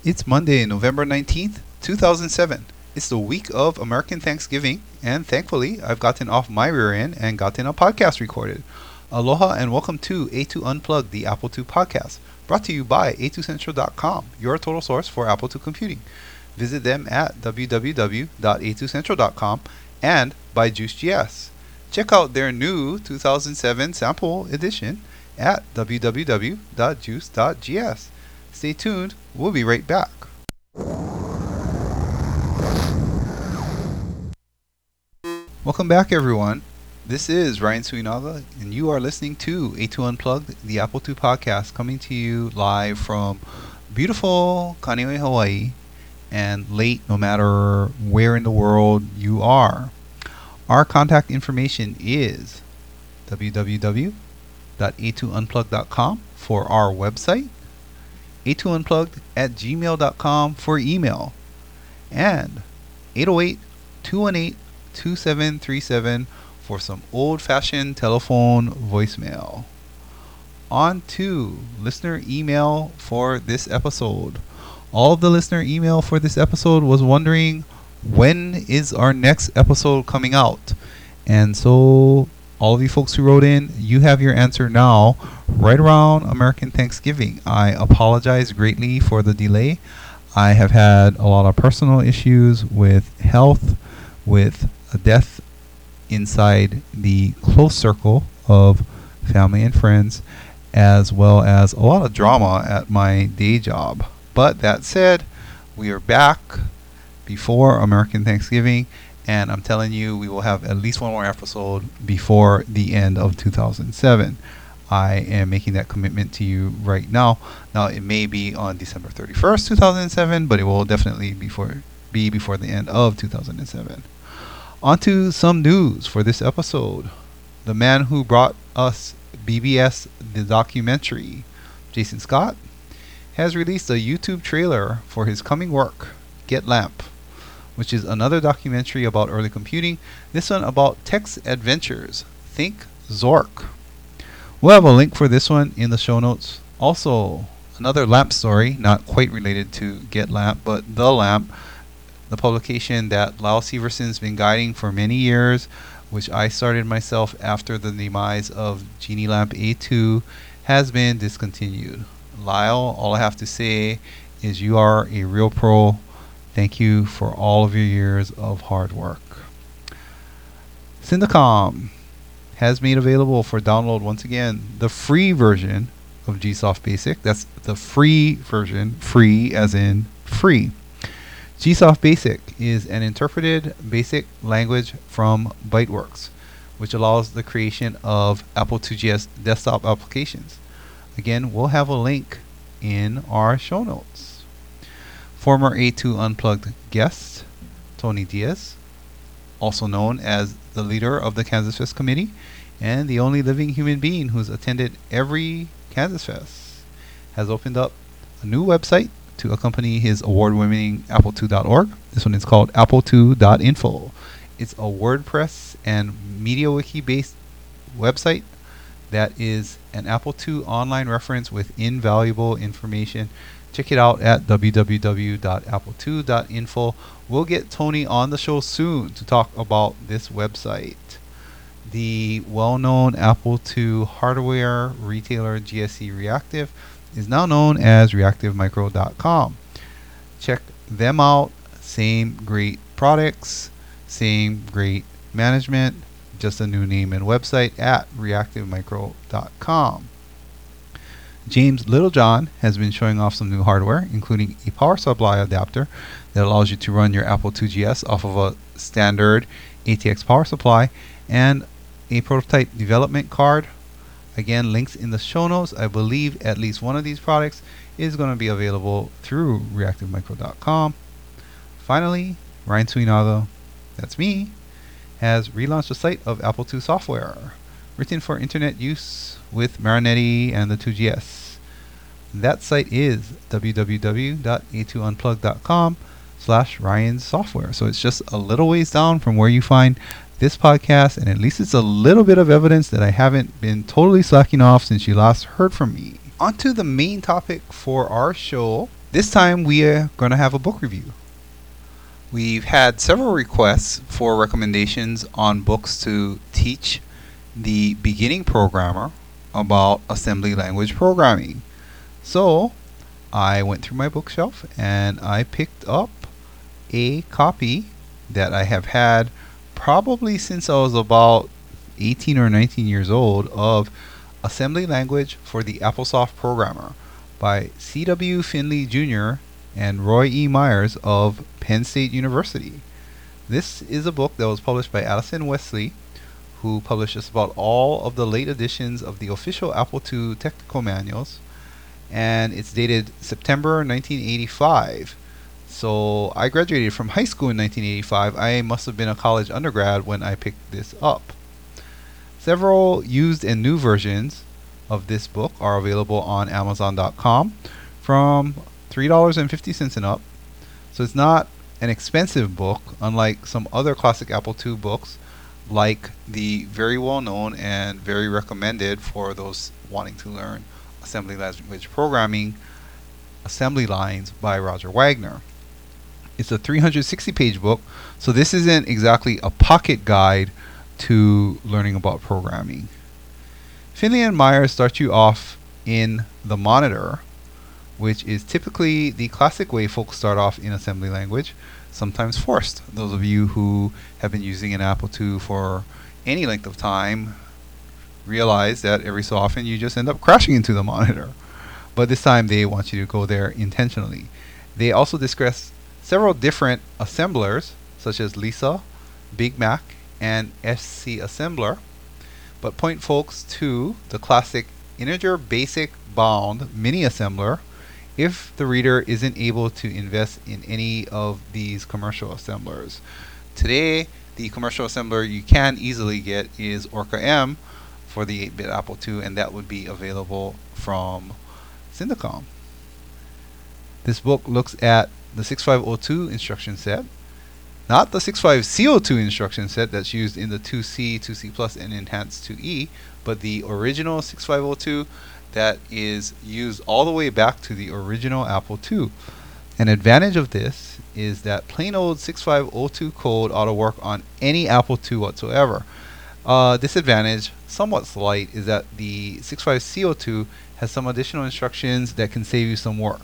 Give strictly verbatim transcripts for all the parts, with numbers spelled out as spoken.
It's Monday, November nineteenth, two thousand seven. It's the week of American Thanksgiving, and thankfully, I've gotten off my rear end and gotten a podcast recorded. Aloha and welcome to A two Unplugged, the Apple two podcast, brought to you by A two Central dot com, your total source for Apple two computing. Visit them at w w w dot a two central dot com and by Juice G S. Check out their new two thousand seven sample edition at w w w dot juice dot g s. Stay tuned, we'll be right back. Welcome back, everyone. This is Ryan Suinaga, and you are listening to A two Unplugged, the Apple two podcast, coming to you live from beautiful Kaneohe, Hawaii, and late no matter where in the world you are. Our contact information is w w w dot a two unplugged dot com for our website, a two unplugged at gmail dot com for email, and eight oh eight, two one eight, two seven three seven for some old-fashioned telephone voicemail. On to listener email for this episode. All of the listener email for this episode was wondering, when is our next episode coming out? And so all of you folks who wrote in, you have your answer now, right around American Thanksgiving. I apologize greatly for the delay. I have had a lot of personal issues with health, with a death inside the close circle of family and friends, as well as a lot of drama at my day job. But that said, we are back before American Thanksgiving, and I'm telling you, we will have at least one more episode before the end of two thousand seven. I am making that commitment to you right now. Now, it may be on December thirty-first, two thousand seven, but it will definitely before, be before the end of two thousand seven. On to some news for this episode. The man who brought us B B S the documentary, Jason Scott, has released a YouTube trailer for his coming work, Get Lamp, which is another documentary about early computing, this one about Tech's adventures. Think Zork. We'll have a link for this one in the show notes. Also, another lamp story, not quite related to Get Lamp, but The Lamp, the publication that Lyle Severson's been guiding for many years, which I started myself after the demise of Genie Lamp A two, has been discontinued. Lyle, all I have to say is you are a real pro. Thank you for all of your years of hard work. Syndicom has made available for download once again the free version of GSoft Basic. That's the free version, free as in free. GSoft Basic is an interpreted basic language from Byteworks, which allows the creation of Apple two G S desktop applications. Again, we'll have a link in our show notes. Former A two Unplugged guest, Tony Diaz, also known as the leader of the Kansas Fest Committee and the only living human being who's attended every Kansas Fest, has opened up a new website to accompany his award-winning apple two dot org. This one is called apple two dot info. It's a WordPress and MediaWiki based website that is an Apple two online reference with invaluable information. Check it out at w w w dot apple two dot info. We'll get Tony on the show soon to talk about this website. The well-known Apple two hardware retailer G S C Reactive is now known as reactive micro dot com. Check them out. Same great products, same great management, just a new name and website at reactive micro dot com. James Littlejohn has been showing off some new hardware, including a power supply adapter that allows you to run your Apple two G S off of a standard A T X power supply, and a prototype development card. Again, links in the show notes. I believe at least one of these products is going to be available through reactive micro dot com. Finally, Ryan Suinaga, that's me, has relaunched the site of Apple two software, written for internet use with Marinetti and the two G S. That site is w w w dot a two unplugged dot com slash Ryan's software. So it's just a little ways down from where you find this podcast, and at least it's a little bit of evidence that I haven't been totally slacking off since you last heard from me. On to the main topic for our show. This time we are going to have a book review. We've had several requests for recommendations on books to teach the beginning programmer about assembly language programming. So I went through my bookshelf and I picked up a copy that I have had probably since I was about eighteen or nineteen years old of Assembly Language for the AppleSoft Programmer by C W Finley Junior and Roy E. Myers of Penn State University. This is a book that was published by Addison Wesley, who published just about all of the late editions of the official Apple two technical manuals, and it's dated September nineteen eighty-five. So I graduated from high school in nineteen eighty-five. I must have been a college undergrad when I picked this up. Several used and new versions of this book are available on Amazon dot com from three dollars and fifty cents and up. So it's not an expensive book, unlike some other classic Apple two books, like the very well known and very recommended for those wanting to learn assembly language programming, Assembly Lines by Roger Wagner. It's a three hundred sixty page book, so this isn't exactly a pocket guide to learning about programming. Finley and Myers start you off in the monitor, which is typically the classic way folks start off in assembly language, sometimes forced. Those of you who have been using an Apple two for any length of time realize that every so often you just end up crashing into the monitor. But this time they want you to go there intentionally. They also discuss several different assemblers, such as Lisa, Big Mac, and S C Assembler, but point folks to the classic integer basic bound mini assembler if the reader isn't able to invest in any of these commercial assemblers. Today, the commercial assembler you can easily get is Orca M for the eight bit Apple two, and that would be available from Syndicom. This book looks at the sixty-five oh two instruction set, not the sixty-five C oh two instruction set that's used in the two C, two C plus, and Enhanced two E, but the original sixty-five oh two that is used all the way back to the original Apple two. An advantage of this is that plain old sixty-five oh two code ought to work on any Apple two whatsoever. Uh, disadvantage, somewhat slight, is that the sixty-five C oh two has some additional instructions that can save you some work.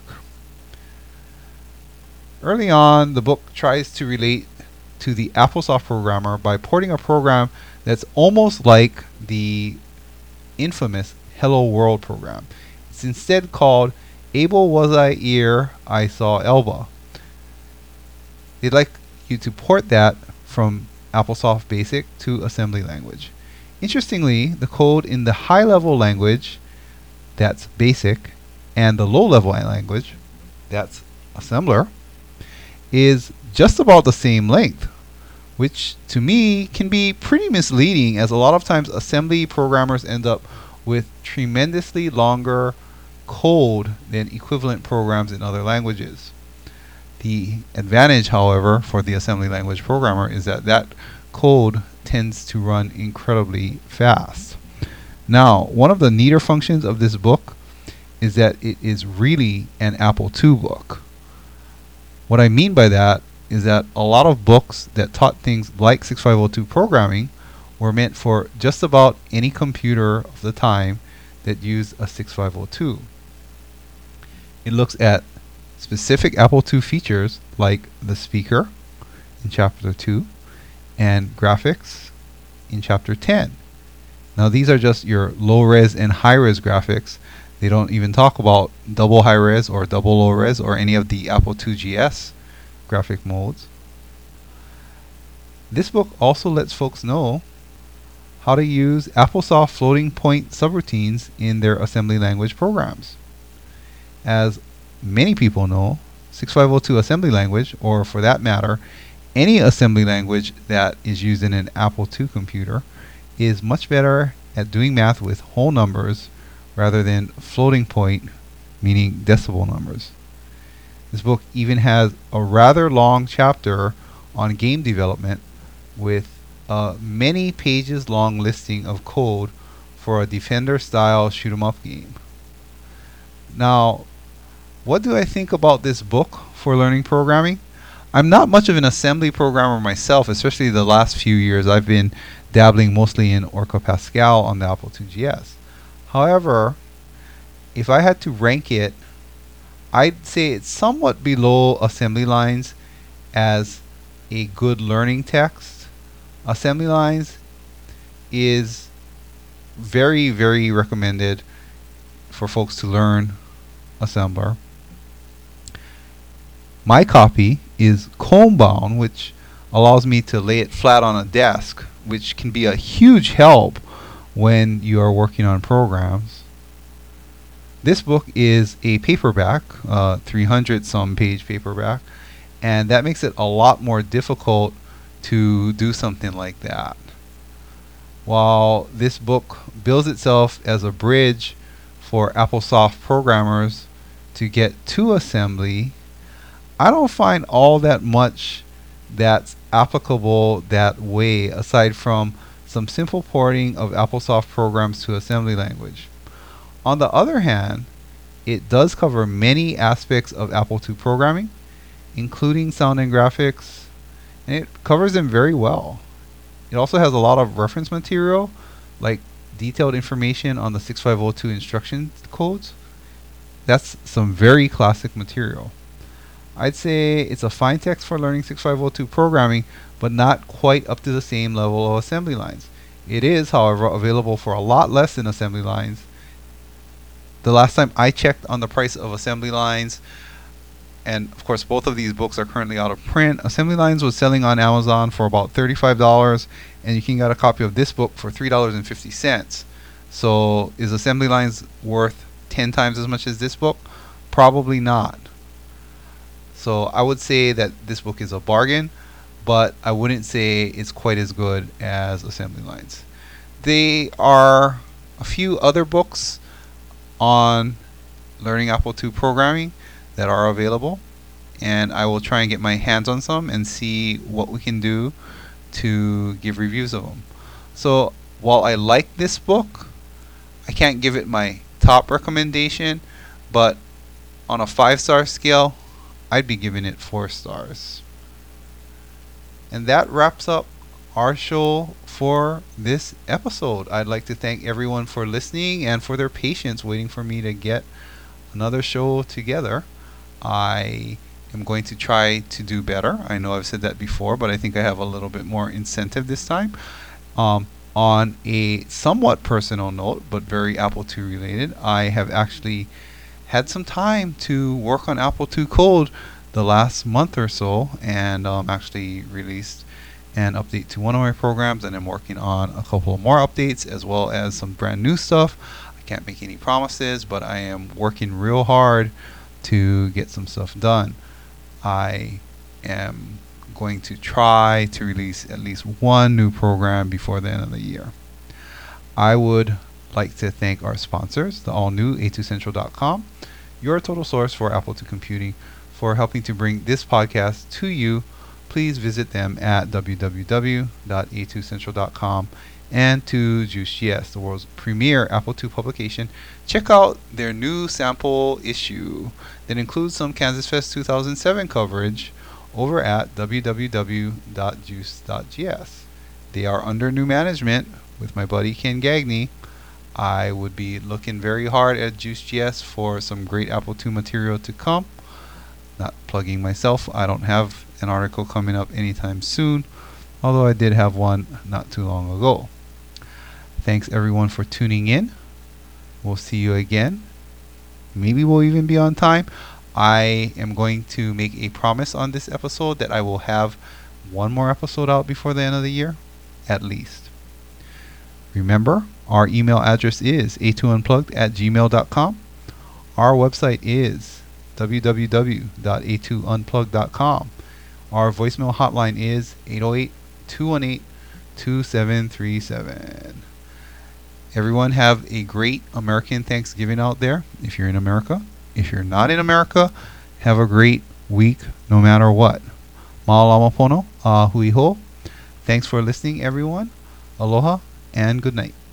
Early on, the book tries to relate to the AppleSoft programmer by porting a program that's almost like the infamous Hello World program. It's instead called Able Was I Ere I Saw Elba. They'd like you to port that from AppleSoft Basic to assembly language. Interestingly, the code in the high-level language, that's Basic, and the low-level language, that's Assembler, is just about the same length, which to me can be pretty misleading, as a lot of times assembly programmers end up with tremendously longer code than equivalent programs in other languages. The advantage, however, for the assembly language programmer is that that code tends to run incredibly fast. Now, one of the neater functions of this book is that it is really an Apple two book. What I mean by that is that a lot of books that taught things like sixty-five oh two programming were meant for just about any computer of the time that used a sixty-five oh two. It looks at specific Apple two features like the speaker in chapter two and graphics in chapter ten. Now these are just your low-res and high-res graphics. They don't even talk about double high-res or double low-res or any of the Apple two G S graphic modes. This book also lets folks know how to use AppleSoft floating point subroutines in their assembly language programs. As many people know, sixty-five oh two assembly language, or for that matter, any assembly language that is used in an Apple two computer, is much better at doing math with whole numbers rather than floating point, meaning decimal numbers. This book even has a rather long chapter on game development with a many pages long listing of code for a Defender style shoot 'em up game. Now, what do I think about this book for learning programming? I'm not much of an assembly programmer myself, especially the last few years. I've been dabbling mostly in Orca Pascal on the Apple two G S. However, if I had to rank it, I'd say it's somewhat below assembly lines as a good learning text. Assembly lines is very, very recommended for folks to learn assembler. My copy is comb bound, which allows me to lay it flat on a desk, which can be a huge help when you are working on programs. This book is a paperback, uh, three hundred some page paperback, and that makes it a lot more difficult to do something like that. While this book bills itself as a bridge for AppleSoft programmers to get to assembly, I don't find all that much that's applicable that way, aside from some simple porting of AppleSoft programs to assembly language. On the other hand, it does cover many aspects of Apple two programming, including sound and graphics, and it covers them very well. It also has a lot of reference material, like detailed information on the sixty-five oh two instruction codes. That's some very classic material. I'd say it's a fine text for learning sixty-five oh two programming, but not quite up to the same level of assembly lines. It is, however, available for a lot less than assembly lines. The last time I checked on the price of assembly lines, and of course both of these books are currently out of print, assembly lines was selling on Amazon for about thirty-five dollars, and you can get a copy of this book for three dollars and fifty cents. So is assembly lines worth ten times as much as this book? Probably not. So I would say that this book is a bargain, but I wouldn't say it's quite as good as assembly lines. There are a few other books on learning Apple two programming that are available, and I will try and get my hands on some and see what we can do to give reviews of them. So while I like this book, I can't give it my top recommendation, but on a five star scale, I'd be giving it four stars. And that wraps up our show for this episode. I'd like to thank everyone for listening and for their patience waiting for me to get another show together. I am going to try to do better. I know I've said that before, but I think I have a little bit more incentive this time. Um, on a somewhat personal note, but very Apple two related, I have actually had some time to work on Apple two code the last month or so, and um, actually released an update to one of my programs, and I'm working on a couple more updates as well as some brand new stuff. I can't make any promises, but I am working real hard to get some stuff done. I am going to try to release at least one new program before the end of the year. I would like to thank our sponsors, the all new A two central dot com, your total source for Apple two computing, for helping to bring this podcast to you. Please visit them at w w w dot a two central dot com, and to JuiceGS, the world's premier Apple two publication. Check out their new sample issue that includes some Kansas Fest two thousand seven coverage over at w w w dot juice dot g s. They are under new management with my buddy Ken Gagney. I would be looking very hard at JuiceGS for some great Apple two material to come. Not plugging myself, I don't have an article coming up anytime soon, although I did have one not too long ago. Thanks everyone for tuning in. We'll see you again. Maybe we'll even be on time. I am going to make a promise on this episode that I will have one more episode out before the end of the year, at least. Remember, our email address is a two unplugged at gmail dot com. Our website is w w w dot a two unplugged dot com. Our voicemail hotline is eight oh eight, two one eight, two seven three seven. Everyone have a great American Thanksgiving out there if you're in America. If you're not in America, have a great week no matter what. Ma'alama pono, a hui ho. Thanks for listening, everyone. Aloha and good night.